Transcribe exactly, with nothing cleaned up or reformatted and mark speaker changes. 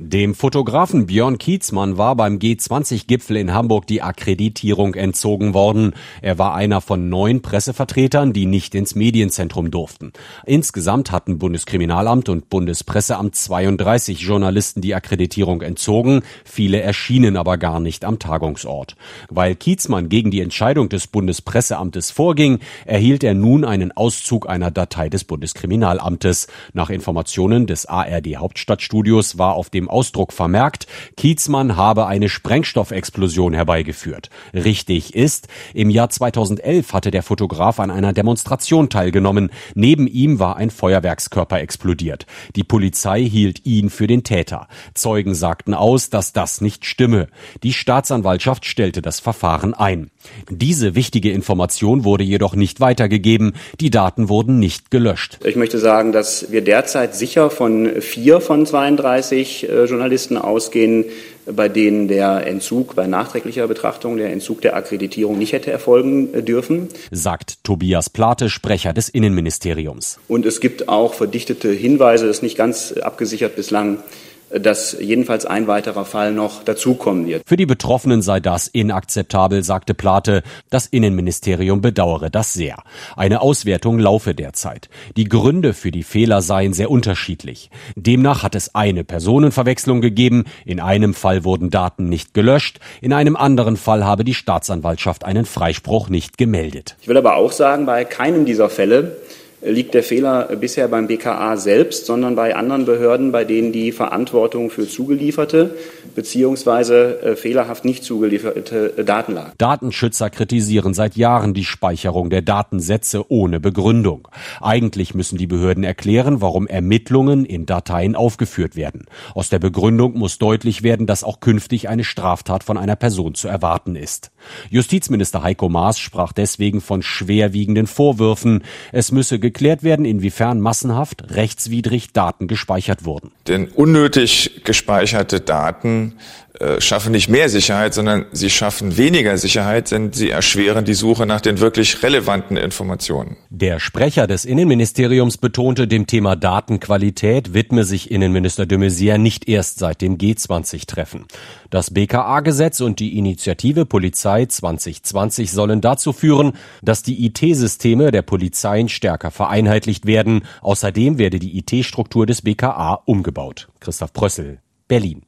Speaker 1: Dem Fotografen Björn Kietzmann war beim G zwanzig Gipfel in Hamburg die Akkreditierung entzogen worden. Er war einer von neun Pressevertretern, die nicht ins Medienzentrum durften. Insgesamt hatten Bundeskriminalamt und Bundespresseamt zweiunddreißig Journalisten die Akkreditierung entzogen. Viele erschienen aber gar nicht am Tagungsort. Weil Kietzmann gegen die Entscheidung des Bundespresseamtes vorging, erhielt er nun einen Auszug einer Datei des Bundeskriminalamtes. Nach Informationen des A R D Hauptstadtstudios war auf dem Ausdruck vermerkt, Kietzmann habe eine Sprengstoffexplosion herbeigeführt. Richtig ist, im Jahr zweitausendelf hatte der Fotograf an einer Demonstration teilgenommen. Neben ihm war ein Feuerwerkskörper explodiert. Die Polizei hielt ihn für den Täter. Zeugen sagten aus, dass das nicht stimme. Die Staatsanwaltschaft stellte das Verfahren ein. Diese wichtige Information wurde jedoch nicht weitergegeben. Die Daten wurden nicht gelöscht.
Speaker 2: Ich möchte sagen, dass wir derzeit sicher von vier von zweiunddreißig äh, Journalisten ausgehen, bei denen der Entzug bei nachträglicher Betrachtung, der Entzug der Akkreditierung nicht hätte erfolgen dürfen,
Speaker 1: sagt Tobias Plate, Sprecher des Innenministeriums.
Speaker 2: Und es gibt auch verdichtete Hinweise, das ist nicht ganz abgesichert bislang, dass jedenfalls ein weiterer Fall noch dazukommen wird.
Speaker 1: Für die Betroffenen sei das inakzeptabel, sagte Plate. Das Innenministerium bedauere das sehr. Eine Auswertung laufe derzeit. Die Gründe für die Fehler seien sehr unterschiedlich. Demnach hat es eine Personenverwechslung gegeben. In einem Fall wurden Daten nicht gelöscht. In einem anderen Fall habe die Staatsanwaltschaft einen Freispruch nicht gemeldet.
Speaker 2: Ich will aber auch sagen, bei keinem dieser Fälle liegt der Fehler bisher beim B K A selbst, sondern bei anderen Behörden, bei denen die Verantwortung für zugelieferte bzw. äh, fehlerhaft nicht zugelieferte äh, Daten lag.
Speaker 1: Datenschützer kritisieren seit Jahren die Speicherung der Datensätze ohne Begründung. Eigentlich müssen die Behörden erklären, warum Ermittlungen in Dateien aufgeführt werden. Aus der Begründung muss deutlich werden, dass auch künftig eine Straftat von einer Person zu erwarten ist. Justizminister Heiko Maas sprach deswegen von schwerwiegenden Vorwürfen. Es müsse geklärt werden, inwiefern massenhaft rechtswidrig Daten gespeichert wurden.
Speaker 3: Denn unnötig gespeicherte Daten äh, schaffen nicht mehr Sicherheit, sondern sie schaffen weniger Sicherheit, denn sie erschweren die Suche nach den wirklich relevanten Informationen.
Speaker 1: Der Sprecher des Innenministeriums betonte, dem Thema Datenqualität widme sich Innenminister de Maizière nicht erst seit dem G zwanzig Treffen. Das B K A-Gesetz und die Initiative Polizei zwanzig zwanzig sollen dazu führen, dass die I T-Systeme der Polizeien stärker vereinheitlicht werden. Außerdem werde die I T-Struktur des B K A umgebaut. Christoph Prössel, Berlin.